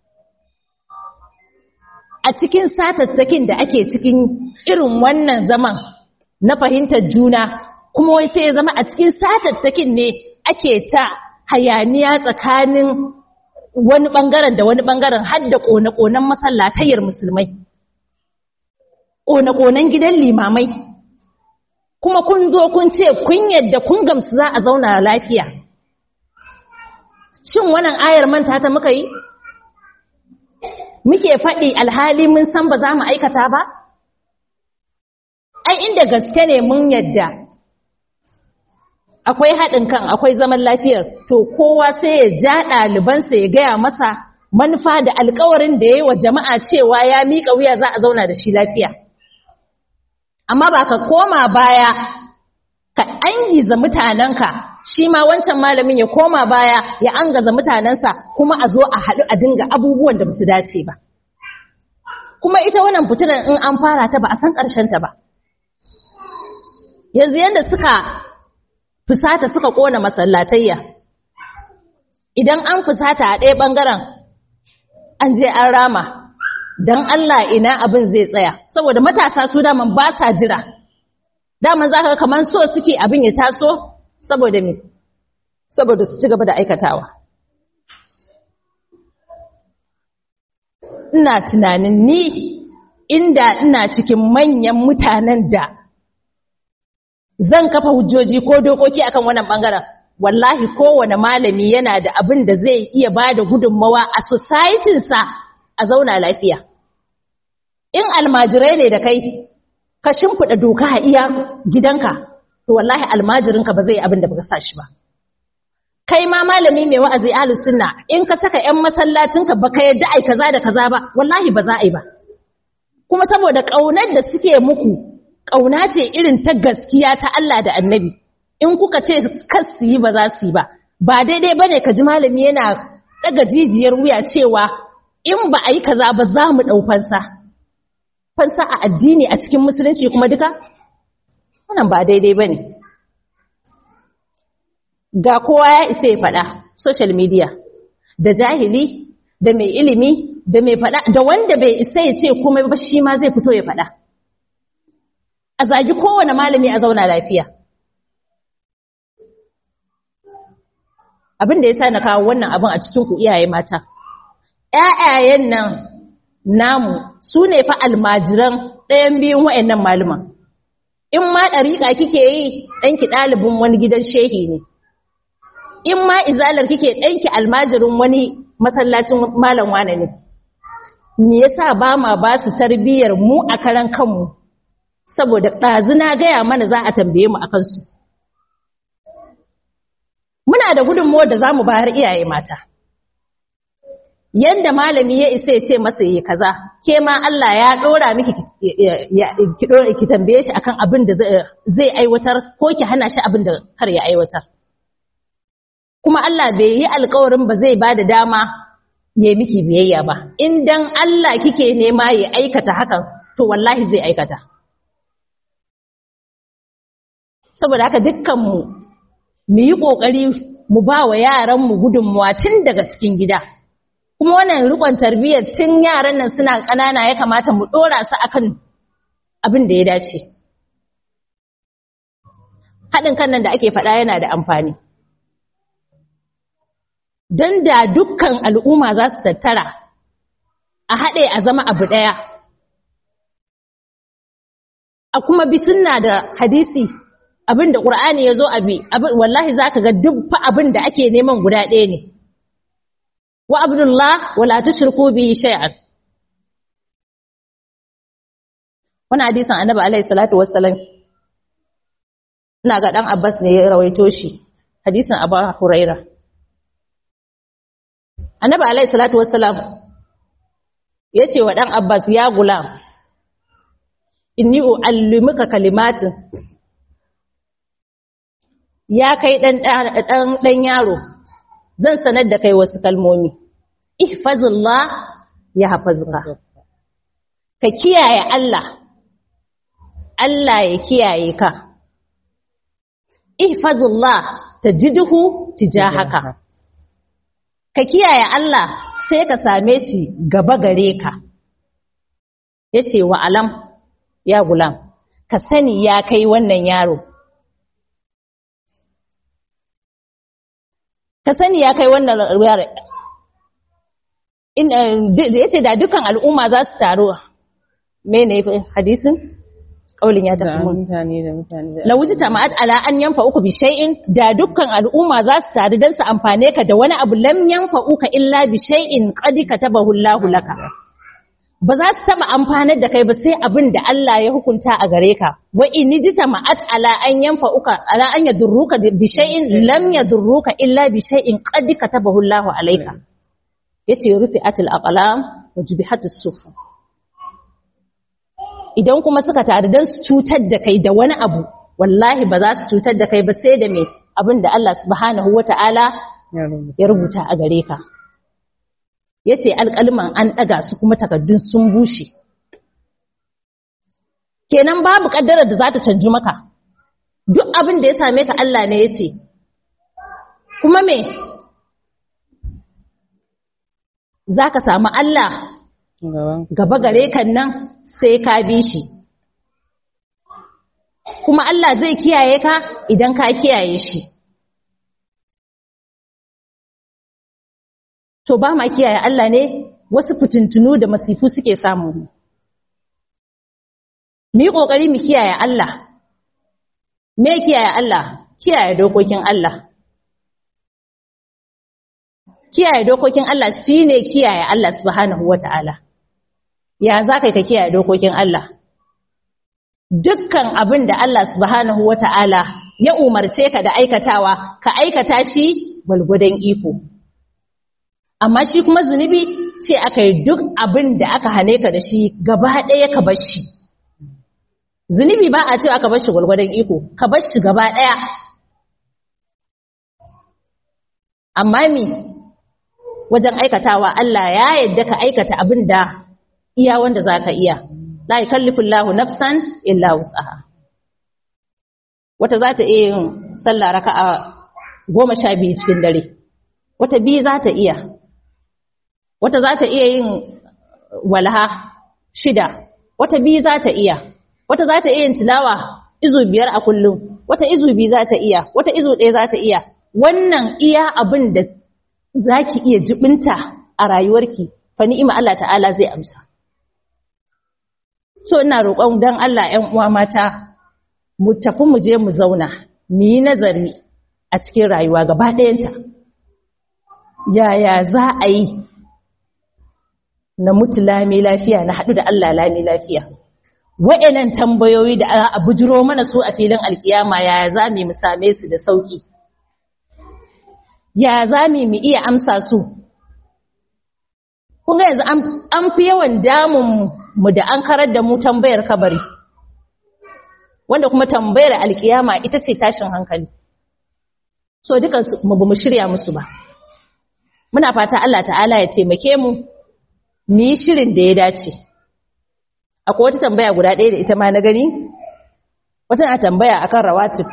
A cikin satattakin da ake cikin irin wannan zaman na fahimtar juna, kuma wai sai ya zama a cikin satattakin ne ake ta hayaniya tsakanin wani ɓangaren da wani ɓangaren har da ƙone-ƙonen masallatayyar musulmai, ƙone-ƙonen gidan limamai. Kuma kun zo kun ce kun yadda kun gamsu za a zauna lafiya. Shin wannan ayar manta ta muka yi? Muke faɗi alhali mun san ba za mu aikata ba? Ai inda gaske ne mun yadda akwai haɗin kan, akwai zaman lafiyar, to kowa sai ya ja ɗalibansa ya gaya masa manufa da alkawarin da ya yi wa jama'a cewa ya miƙa wuya za a zauna da shi lafiya. Amma ba ka koma baya ka angiza mutanenka, shi ma wancan malamin ya koma baya ya angaza mutanensa, kuma a zo a haɗu a dinga abubuwan da ba su dace ba. Kuma ita wannan fitinar in an fara ta ba a san ƙarshenta ba. Yanzu yadda suka fusata suka ƙona masallatayya, idan an fusata a ɗaya ɓangaren an je an rama, don Allah ina abin zai tsaya, saboda matasa su daman ba sa jira. Daman za ka kamar so suke abin ya taso, saboda me? Saboda su ci gaba da aikatawa. Ina tunanin ni inda ina cikin manyan mutanen da zan kafa hujjoji ko dokoki akan wannan bangaren, wallahi kowane malami yana da abin da zai iya bada gudunmawa a societinsa a zauna lafiya. In almajirai ne da kai ka shimfiɗa doka a iya gidanka, to wallahi almajirinka ba zai yi abin da baka sa shi ba. Kai ma malami mai wa'azi ahlus sunna, in ka saka ƴan masallacinka baka yadda ai kaza da kaza ba, wallahi ba za a yi ba. Kuma saboda ƙaunar da suke muku, ƙauna ce irin ta gaskiya ta Allah da Annabi. In kuka ce kas su yi ba za su yi ba. Ba daidai bane ka ji malami yana daga jijiyar wuya cewa in ba a yi kaza ba za mu ɗau fansa. Fansa a addini a cikin musulunci kuma duka? Wannan ba daidai bane. Ga kowa ya isa ya faɗa social media, da jahili, da mai ilimi, da mai faɗa, da wanda bai isa ya ce komai ba shi ma zai fito ya faɗa. A zagi kowane malami a zauna lafiya. Abin da ya sa na kawo wannan abin a cikin ku iyaye mata. ‘Ya'yayen nan namu su ne fa almajiran ɗayan biyun wa'yannan maluman. In ma ɗariƙa kike yi ɗanki ɗalibin wani gidan shehi ne. In ma izalar kike ɗanki almajirin wani masallacin malam wane ne. Me yasa ba ma ba su tarbiyyar mu a karan kanmu? Saboda ɗazu na gaya mana za a tambaye mu a kansu. Muna da gudunmuwar da za mu bayar iyaye mata. Yadda malami ya isa ya ce masa yi kaza, ke ma Allah ya ɗora miki ki tambaye shi akan abin da zai aiwatar ko ki hana shi abin da kar ya aiwatar. Kuma Allah bai yi alkawarin ba zai ba da dama ya miki biyayya ba. In dan Allah kike nema ya aikata hakan, to wallahi zai aikata. Saboda haka dukkanmu mu yi ƙoƙari mu ba wa yaranmu gudunmuwa tun daga cikin gida. Kuma wannan riƙon tarbiyyar tun yaran nan suna ƙanana ya kamata mu ɗora su akan abin da ya dace. Haɗin kan nan da ake faɗa yana da amfani. Don da dukkan al'umma za su tattara a haɗe a zama abu ɗaya. A kuma bi sunna da hadisi abin da ƙur'ani ya zo abi, wallahi za ka ga duk fa abin da ake neman guda ɗaya ne. Wa abdullah wala tushriku bihi shay'an. Wannan hadisin Annabi alaihi salatu wassalam ina ga dan Abbas ne ya rawaito shi, hadisin Abu Huraira. Annabi alaihi salatu wassalam yace wa dan Abbas, ya gulam inni uallimuka kalimatin. Ya kai dan dan dan yaro, zan sanar da kai wasu kalmomi. Ihfazillah yahfazuka. Ka kiyaye Allah, Allah ya kiyaye ka. Ihfazillah tajidhu tijahaka. Ka kiyaye Allah sai ka same shi gaba gare ka. Yace wa alam ya gulam, ka sani ya kai wannan yaro. Ka sani ya kai wannan yaro. In yace da dukan al'umma za su taru. Mene hadisin? Kaulin ya tafi mun. Lawuji tama'at ala an yanfa'uka bi shay'in, da dukkan al'umma za su taru dan su amfane ka da wani abu, lam yanfa'uka illa bi shay'in qad katabahu Allahu laka. Ba za su taba amfanar da kai ba sai abin da Allah ya hukunta a gare ka. Wa in jitama'at ala an yanfa'uka ala an yadurruka bi shay'in lam yadurruka illa bi shay'in qad katabahu Allahu alayka. Yace rufi'atul aqlam wa jubihatus suhuf. Idan kuma suka taru don su cutar da kai da wani abu, wallahi ba za su cutar da kai ba sai da mai abin da Allah subhanahu wa ta'ala ya rubuta a gare ka. Ya ce alƙalman an ɗaga su kuma takardun sun bushe. Kenan babu ƙaddarar da za ta canju maka. Duk abin da ya same ka Allah ne ya ce. Kuma me? Za ka samu Allah gaba gare kan nan sai ka bi shi, kuma Allah zai kiyaye ka idan ka kiyaye shi. To ba ma kiyaye Allah ne wasu fitintunu da masifu suke samu. Mu yi ƙoƙari mu kiyaye Allah. Me kiyaye Allah? Kiyaye dokokin Allah. Kiyaye dokokin Allah shine kiyaye Allah subhanahu wata'ala. Ya za ka kiyaye dokokin Allah? Dukkan abin da Allah subhanahu wata'ala ya umarce ka da aikatawa, ka aikata shi gwalgwadon iko. Amma shi kuma zunubi ce aka yi duk abin da aka hane ka da shi gaba ɗaya ka bar shi. Zunubi ba a cewa aka bar shi gwalgwadon iko, ka bar shi gaba ɗaya. Amma mi wajen aikatawa Allah ya yadda ka aikata abin da iya wanda za ka iya. La yukallifullahu nafsan illa wus'aha. Wata za ta iya yin sallah raka'a goma sha biyu cikin dare. Wata biyu za ta iya. Wata za ta iya yin walaha shida. Wata biyu za ta iya. Wata za ta iya yin tilawa izu biyar a kullum. Wata izu biyu za ta iya. Wata izu ɗaya za ta iya. Wannan iya abin da za ki iya jibinta a rayuwarki, fa ni'ima Allah ta'ala zai amsa. So ina roƙon dan Allah ƴan uwa mata mu tafi mu je mu zauna mu yi nazari a cikin rayuwa gaba ɗayanta. Yaya za a yi na mutu lami lafiya, na haɗu da Allah lami lafiya? Wa'annan tambayoyi da a bujiro mana su a filin alkiyama, yaya za mu same su da sauki? Ya za mu iya amsa su? Kun ga yanzu an fi yawan damun mu da an karar da mu tambayar kabari, wanda kuma tambayar alkiyama ita ce tashin hankali. So dukan mu ba mu shirya musu ba. Muna fata Allah ta'ala ya taimake mu mu yi shirin da ya dace. akwai wata tambaya guda ɗaya da ita ma na gani wata na tambaya akan rawatib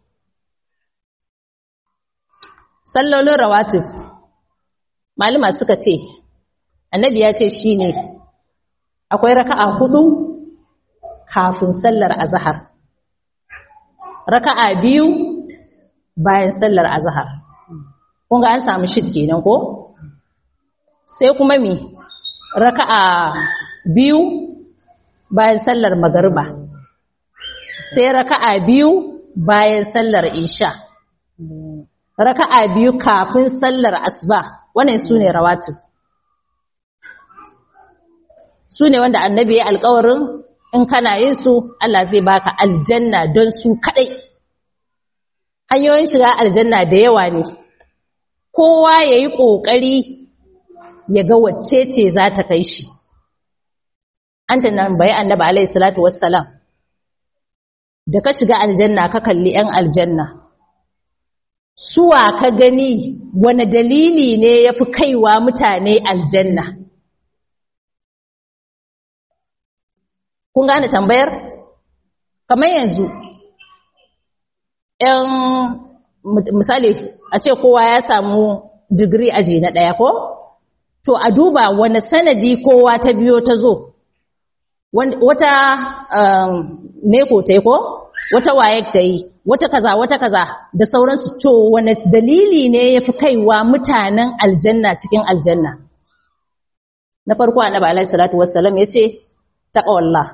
sallolin rawatib malama suka ce annabi ya ce shine akwai raka'a hudu kafin sallar azhar raka'a biyu bayan sallar azhar kun ga an samu shid kenan ko sai kuma mi raka'a biyu bayan sallar magariba sai raka'a biyu bayan sallar isha raka'a biyu kafin sallar asuba wannan sune rawatib sune wanda annabi ya alƙawarin in kana yin su Allah zai baka aljanna don su kadai hanyoyin shiga aljanna da yawa ne kowa yayi kokari ya ga wacce ce za ta kai shi an tambayi annabi alaihi salatu wassalam da ka shiga aljanna ka kalli yan aljanna suwa ka gani wani dalili ne yafi kaiwa mutane aljanna kun gane tambayar kamar yanzu yan misali a ce kowa ya samu digiri aji na ɗaya ko to a duba wani sanadi kowa ta biyo ta zo wata neko ta yi ko wata waye ta yi wata kaza wata kaza da sauransu to wani dalili ne ya fi kaiwa mutanen aljanna cikin aljanna na farko annabi alaihi salatu wassalam ya ce taqwallah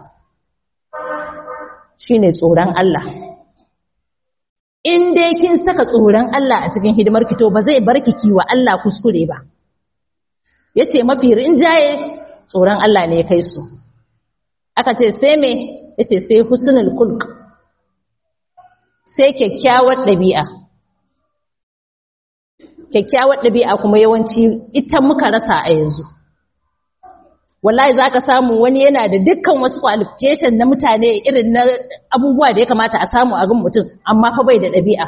shine tsoron Allah in dai kin saka tsoron Allah a cikin hidimar ki to ba zai barki kiwa Allah kuskure ba yace mafi rinjaye tsoron Allah ne ya kai su aka ce sai me yace sai husnul khulq sai kyakkyawar dabi'a kyakkyawar dabi'a kuma yawanci ita muka rasa a yanzu wallahi zaka samu wani yana da dukkan wasu qualification na mutane irin na abubuwa da ya kamata a samu a gun mutum amma fa bai da dabi'a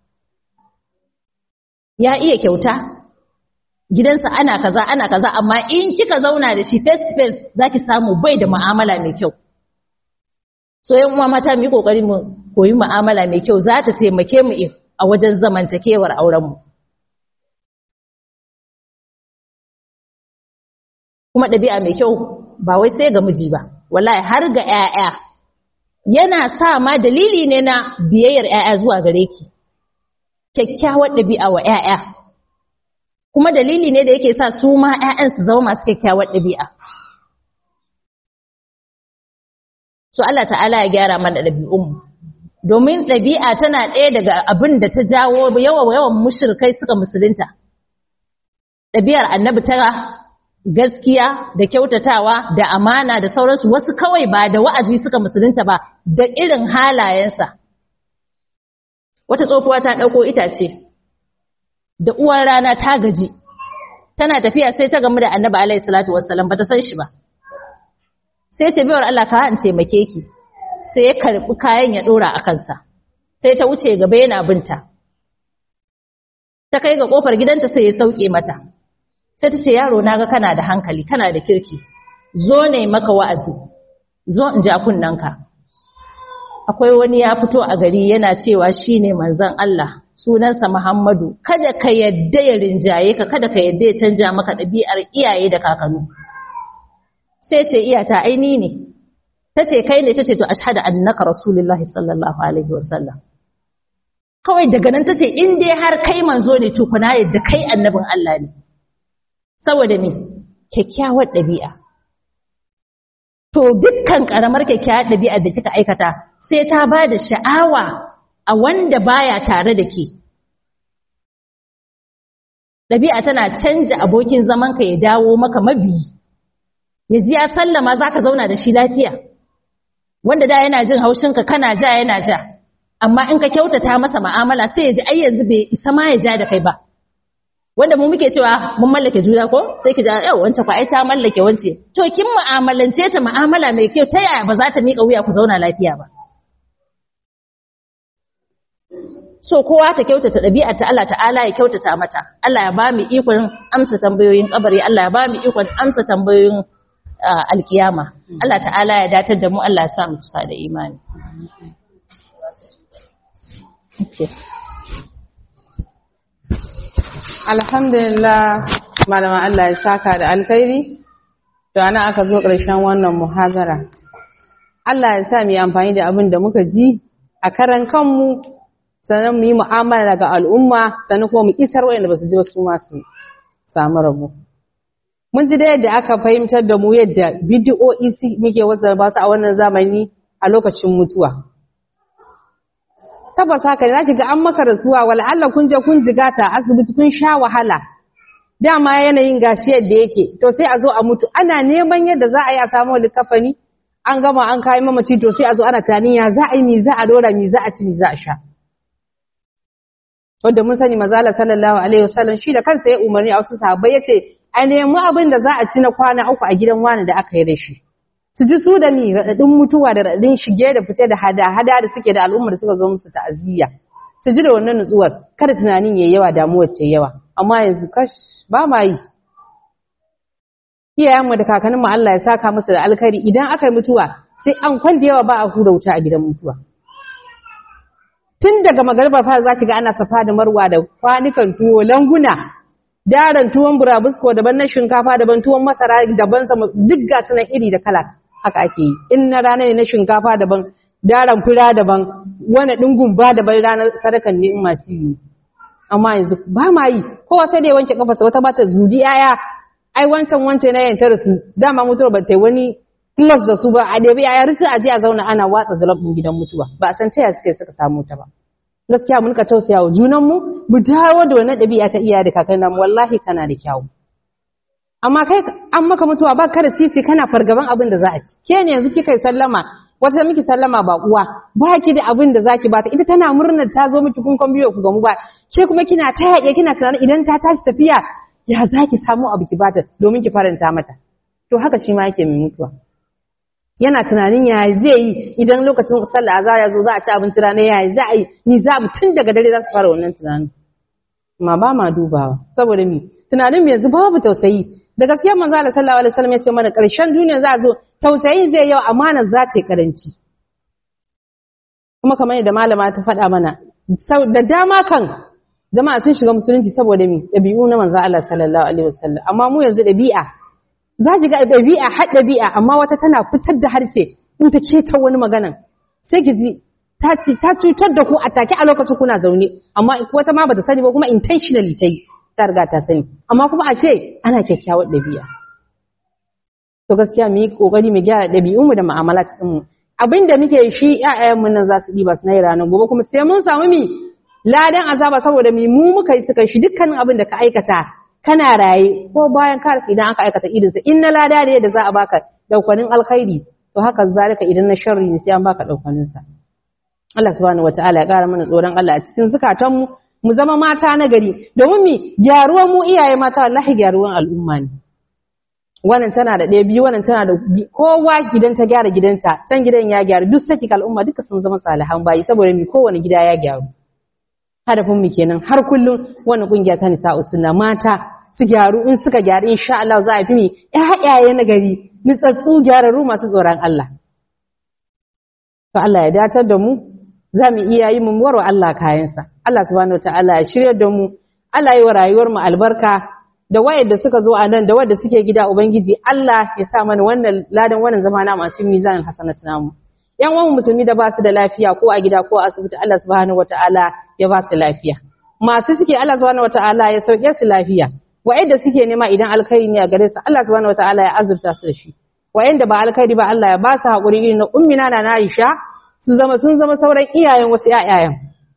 ya iya kyauta gidansa ana kaza ana kaza amma in kika zauna da shi face to face zaki samu bai da mu'amala mai kyau so yan uwa mata mu yi kokari mu koyi mu'amala mai kyau za ta taimake mu a wajen zamantakewar auren mu kuma dabi'a mai kyau ba wai sai ga miji ba wallahi har ga 'ya'ya yana sa ma dalili ne na biyayyar 'ya'ya zuwa gare ki kyakkyawar dabi'a wa 'ya'ya kuma dalili ne da yake sa su ma ƴaƴan su zama masu kyakkyawar ɗabi'a so Allah ta'ala ya gyara mana ɗabi'un mu domin ɗabi'a tana ɗaya daga abin da ta jawo yawa yawan mushrikai suka musulunta ɗabi'ar annabi tara gaskiya da kyautatawa da amana da sauransu wasu kawai ba da wa'azi suka musulunta ba da irin halayensa wata tsofuwa ta ɗauko itace da uwar rana ta gaji tana tafiya sai ta gamu da annabi alaihi salatu wassalam bata san shi ba sai ce biyar Allah ka an taimake ki sai ya karbi kayan ya dora a kansa sai ta wuce gaba yana binta ta kai ga kofar gidanta sai ya sauke mata sai ta ce yaro naga kana da hankali kana da kirki zo ne maka wa'azi zo in ja kunnanka akwai wani ya fito a gari yana cewa shine manzon Allah sunansa Muhammadu kada ka yadda ya rinjaye ka kada ka yadda ya canja maka ɗabi'ar iyaye da kakanni sai ce iyata aini ne tace kai ne tace to ashhadu annaka rasulullahi sallallahu alaihi wasallam kawai daga nan tace in dai har kai manzo ne to kuna yadda kai annabin Allah ne saboda me kyakkyawar ɗabi'a to dukkan karamar kyakkyawar ɗabi'ar da kika aikata sai ta bada sha'awa a wanda baya tare da ke ɗabi'a tana canja abokin zamanka ya dawo maka mabiyi ya ji ya sallama za ka zauna da shi lafiya wanda da yana jin haushinka kana ja yana ja amma in ka kyautata masa ma'amala sai ya ji ai yanzu bai isa ma ya ja da kai ba wanda mu muke cewa mun mallake juna ko sai ki ja yau wance fa ai ta mallake wance to kin mu'amalance ta mu'amala mai kyau ta yaya ba za ta miƙa wuya ku zauna lafiya ba so kowa ta kyautata ɗabi'ar ta Allah ta'ala ya kyautata mata Allah ya ba mu ikon amsa tambayoyin kabari Allah ya ba mu ikon amsa tambayoyin alkiyama. Allah ta'ala ya datar da mu, Allah ya sa mu cika da imani. Okay. Alhamdulillah, malama Allah ya saka da alkhairi. To ana aka zo ƙarshen wannan muhazara. Allah ya sa mu yi amfani da abin da muka ji a karan kanmu, sannan mu yi mu'amala ga al'umma, sannan kuma mu isar wa'anda ba su ji wasu masu samu rabo. Mun ji da yadda aka fahimtar da mu yadda bidiyo'i muke wasa ba su a wannan zamani a lokacin mutuwa. Tabbas haka za ki ga an maka rasuwa, wala Allah kun je kun jigata asibiti kun sha wahala. Dama yanayin gashi yadda yake, to sai a zo a mutu. Ana neman yadda za a yi a samu likafani, an gama an kai mamaci, to sai a zo ana tunanin ya za a yi, mi za a dora, mi za a ci, mi za a sha. Wanda mun sani manzo Allah sallallahu alaihi wasallam shi da kansa ya umarni a wasu sahabbai yace a nemi abin da za a ci na kwana uku a gidan wani da aka yi da shi. Su ji su da ni radadin mutuwa da radadin shige da fice da hada-hada da suke da al'umma da suka zo musu ta'aziyya. Su ji da wannan nutsuwar, kada tunanin yayi yawa, damuwar ta yawa. Amma yanzu kash ba ma yi. Iyayenmu da kakanninmu Allah ya saka musu da alkhairi, idan aka yi mutuwa sai an kwanda yawa ba a hura wuta a gidan mutuwa. Tun daga magaribar fara za ki ga ana safa da marwa da kwanukan tuwo, languna, daren tuwon burabusko daban, na shinkafa daban, tuwon masara daban, sama duk ga sunan iri da kala. Haka ake yi. In na rana ne na shinkafa daban, daren fura daban, wani dingun ba daban, ranar sadakan ne in masu yi. Amma yanzu ba ma yi, kowa sai dai wanke kafarsa, wata ba ta zudi yaya, ai wancan wancan na yantar su, dama mutuwar ba ta yi wani plus da su ba, a ɗebi yaya rikin aje a zauna ana watsa zalab ɗin gidan mutuwa, ba a san ta yaya suka suka samu ta ba. Gaskiya mun ka tausaya wa junanmu, mu dawo da wannan ɗabi'a ta iyaye da kakanni namu, wallahi kana da kyawu. Amma kai an maka mutuwa ba ka da sisi, kana fargaban abin da za a ci. Ke ne yanzu kika yi sallama, wata miki sallama ba uwa, ba ki da abin da zaki bata, ita tana murnar ta zo miki kun biyo ku gamu ba, ke kuma kina ta yaƙe kina tunanin idan ta tashi tafiya ya zaki samu abu ki bata domin ki faranta mata. To haka shi ma yake mai mutuwa. Yana tunanin ya zai yi idan lokacin sallah azhar ya zo za a ci abinci rana, ya za a yi, ni za mu tun daga dare za su fara wannan tunanin. Amma ba ma dubawa, saboda mi tunanin mu yanzu babu tausayi. Da gaskiya manzo Allah sallallahu alaihi wasallam ya ce mana ƙarshen duniya za a zo tausayi zai yau, amana za ta yi karanci. Kuma kamar yadda malama ta faɗa mana, da dama kan jama'a sun shiga musulunci saboda mi ɗabi'u na manzo Allah sallallahu alaihi wasallam. Amma mu yanzu ɗabi'a, za ki ga ɗabi'a har ɗabi'a, amma wata tana fitar da harshe in ta keta wani maganan, sai ki ji ta ta cutar da ku a take a lokacin kuna zaune, amma wata ma bata sani ba, kuma intentionally ta yi, ta riga ta sani, amma kuma a ce ana kyakkyawar ɗabi'a. To gaskiya mu yi kokari mu gyara ɗabi'unmu da mu'amalat ɗinmu. Abinda muke shi ƴaƴanmu nan za su ɗiba su na yi ranar gobe, kuma sai mun samu mi ladan azaba, saboda mi mu muka yi suka shi dukkanin abin da ka aikata kana raye ko bayan ka rasu, idan aka aikata irinsa in na lada ne da za a baka daukanin alkhairi, to haka zalika idan na sharri ne sai an baka daukanin sa. Allah subhanahu wataala ya ƙara mana tsoron Allah a cikin zukatan mu, mu zama mata na gari, domin mi gyaruwan mu iyaye mata wallahi gyaruwan al'umma ne. Wannan tana da ɗaya biyu, wannan tana da kowa gidan ta gyara gidanta, can gidan ya gyaru, duk saki al'umma duka sun zama salihan bayi, saboda mi kowane gida ya gyaru. Hadafin mu kenan har kullum wannan kungiya ta Nisa'u Sunna, mata su gyaru, in suka gyaru insha Allah za a fi mi ƴaƴaye na gari, nitsatsu gyararru masu tsoron Allah. To Allah ya datar da mu, za mu iya yi mu warwa Allah kayansa. Allah subhanahu wataala ya shirya da mu, Allah yi wa rayuwar mu albarka, da wayanda suka zo a nan da wanda suke gida, ubangiji Allah ya sa mana wannan ladan wannan zama na masu mizanin hasanat namu. Yan uwan musulmi da ba su da lafiya ko a gida ko a asibiti, Allah subhanahu wataala ya ba su lafiya. Masu suke Allah subhanahu wataala ya sauke su lafiya. Wa'anda suke nema idan alkhairi ne a gare su, Allah subhanahu wataala ya azurta su da shi. Wa'anda ba alkhairi ba, Allah ya ba su haƙuri irin na ummina na Aisha, su zama sun zama sauran iyayen wasu ƴaƴayen.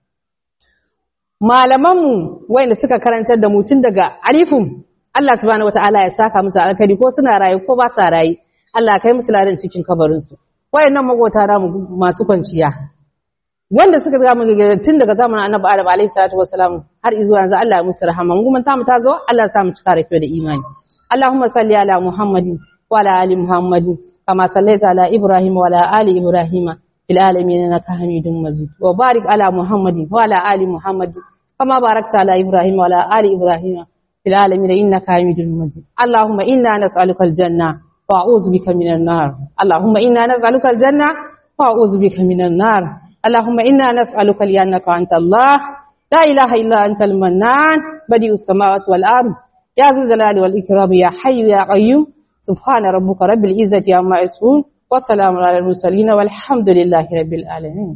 Malamanmu wa'anda suka karantar da mu tun daga alifun, Allah subhanahu wataala ya saka musu alkhairi, ko suna raye ko ba sa raye, Allah ya kai musu ladan cikin kabarin su. Wayannan magota namu masu kwanciya, wanda suka ga mu tun daga zamanin Annabi Adam alaihi salatu wassalam har izuwa yanzu, Allah ya musu rahama. Mun kuma ta mu ta zo, Allah ya sa mu cika rafiya da imani. Allahumma salli ala Muhammadin wa ala ali Muhammadin kama sallaita ala Ibrahim wa ala ali Ibrahim fil alamin innaka Hamidum Majid. Wa barik ala Muhammadin wa ala ali Muhammadin kama barakta ala Ibrahim wa ala ali Ibrahim fil alamin innaka Hamidum Majid. Allahumma inna nas'aluka al-janna وأعوذ بك من النار اللهم إنا نسألك الجنة وأعوذ بك من النار اللهم إنا نسألك لأنك أنت الله لا إله إلا أنت المنان بديع السماوات والأرض يا ذو الجلال والإكرام يا حي يا قيوم سبحان ربك رب العزة عما يصفون وسلام على المرسلين والحمد لله رب العالمين.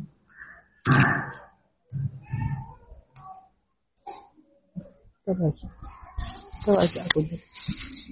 Terima kasih.